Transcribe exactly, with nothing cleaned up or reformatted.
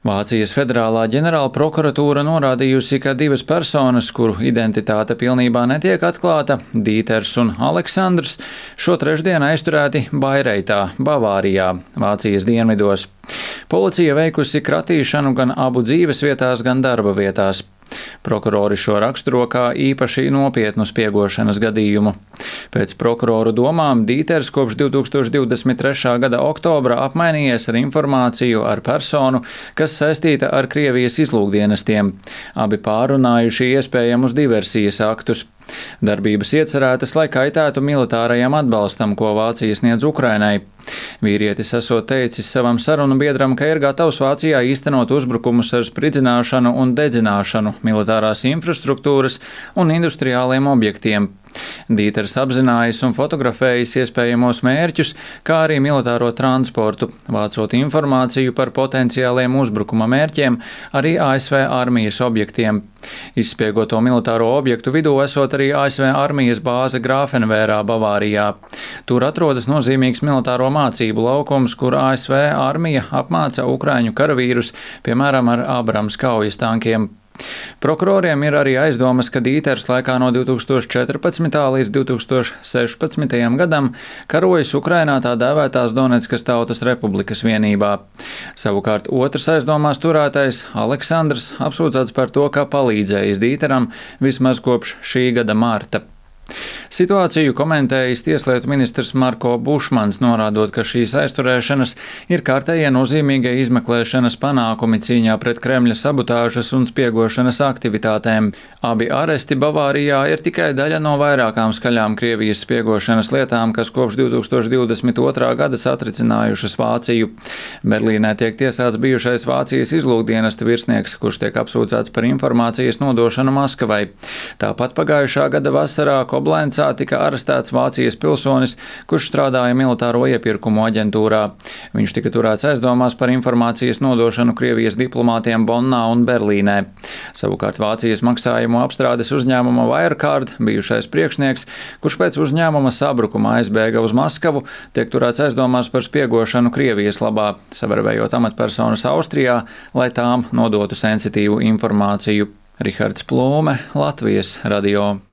Vācijas federālā ģenerāla prokuratūra norādījusi, ka divas personas, kuru identitāte pilnībā netiek atklāta, Dīters un Aleksandrs, šo trešdienu aizturēti Baireitā, Bavārijā, Vācijas dienvidos. Policija veikusi kratīšanu gan abu dzīvesvietās, gan darba vietās. Prokurori šo raksturo kā īpaši nopietnu spiegošanas gadījumu. Pēc prokuroru domām Dīters kopš divi tūkstoši divdesmit trešā gada oktobra apmainījies ar informāciju ar personu, kas saistīta ar Krievijas izlūkdienestiem. Abi pārunājuši iespējamus diversijas aktus. Darbības iecerētas, lai kaitētu militārajam atbalstam, ko Vācija sniedz Ukrainai. Vīrietis esot teicis savam sarunu biedram, ka ir gatavs Vācijā īstenot uzbrukumus ar spridzināšanu un dedzināšanu militārās infrastruktūras un industriāliem objektiem. Dīters apzinājas un fotografējas iespējamos mērķus, kā arī militāro transportu, vācot informāciju par potenciāliem uzbrukuma mērķiem, arī A S V armijas objektiem. Izspiegoto militāro objektu vidū esot arī A S V armijas bāze Grāfenvērā, Bavārijā. Tur atrodas nozīmīgs militāro mācību laukums, kur A S V armija apmāca ukraiņu karavīrus, piemēram, ar Abrams kaujas tankiem. Prokuroriem ir arī aizdomas, ka Dīters laikā no divi tūkstoši četrpadsmitā līdz divi tūkstoši sešpadsmitajam gadam karojas Ukrainā tā dēvētās Doneckas Tautas Republikas vienībā. Savukārt otrs aizdomās turētais, Aleksandrs, apsūdzēts par to, ka palīdzējis Dīteram vismaz kopš šī gada marta. Situāciju komentējis tieslietu ministrs Marko Bušmans, norādot, ka šīs aizturēšanas ir kārtējie nozīmīgie izmeklēšanas panākumi cīņā pret Kremļa sabotāžas un spiegošanas aktivitātēm. Abi aresti Bavārijā ir tikai daļa no vairākām skaļām Krievijas spiegošanas lietām, kas kopš divi tūkstoši divdesmit otrā gada satricinājušas Vāciju. Berlīnē tiek tiesāts bijušais Vācijas izlūkdienesta virsnieks, kurš tiek apsūdzēts par informācijas nodošanu Maskavai. Tāpat pagājušā gada vasarā Koblēncā tika arestēts Vācijas pilsonis, kurš strādāja militāro iepirkumu aģentūrā. Viņš tika turēts aizdomās par informācijas nodošanu Krievijas diplomātiem Bonnā un Berlīnē. Savukārt Vācijas maksājumu apstrādes uzņēmuma Wirecard bijušais priekšnieks, kurš pēc uzņēmuma sabrukuma aizbēga uz Maskavu, tiek turēts aizdomās par spiegošanu Krievijas labā, savarbējot amatpersonas Austrijā, lai tām nodotu sensitīvu informāciju. Rihards Plūme, Latvijas radio.